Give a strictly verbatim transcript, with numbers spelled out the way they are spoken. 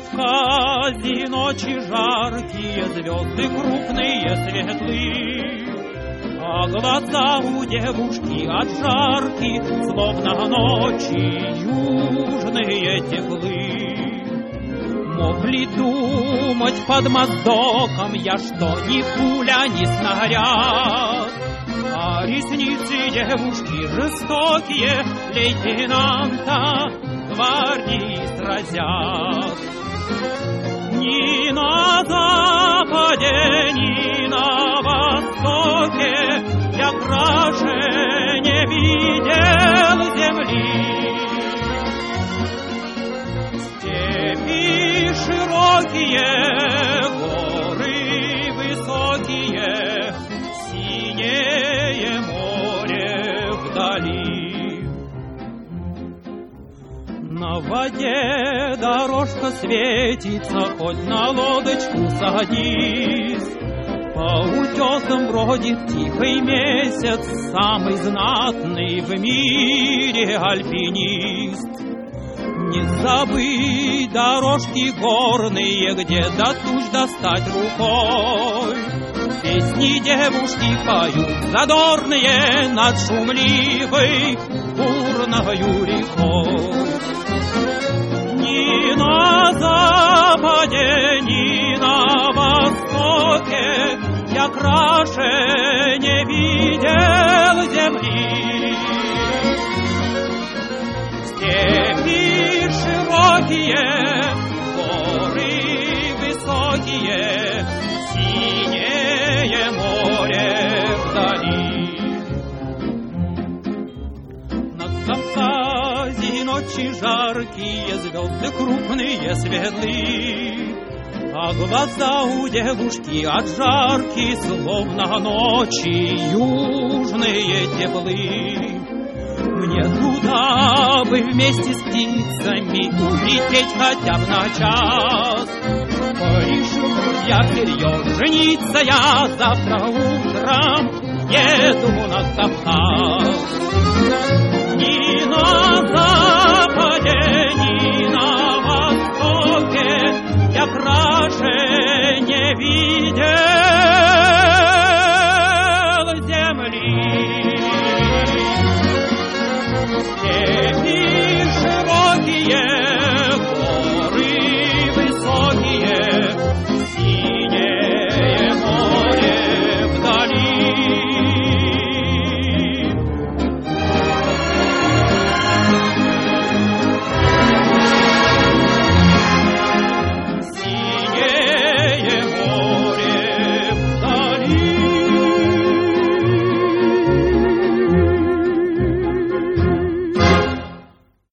Кавказе ночи жаркие, звезды крупные, светлые, а глаза у девушки от жарки, словно ночи южные теплые. Мог ли думать под моздоком я, что ни пуля, ни снаряд, а ресницы девушки жестокие лейтенанта гвардии сразят. Ни на западе, ни на востоке я краше не видел земли. Степи широкие, горы высокие, синее море вдали. На воде дорожка светится, хоть на лодочку садись. По утесам бродит тихий месяц, самый знатный в мире альпинист. Не забыть дорожки горные, где до туч достать рукой. Песни девушки поют задорные над шумливой бурною рекой. Ни на западе, ни на востоке я краше не видел земли. Степи широкие, горы высокие, синее море вдали. На Кавказе ночи жаркие, звезды крупные, светлые, а глаза у девушки от жарки, словно ночи южные теплые. Мне туда бы вместе с птицами улететь хотя бы на час. Порешил я всерьез жениться я, завтра утром еду на Кавказ. Ни на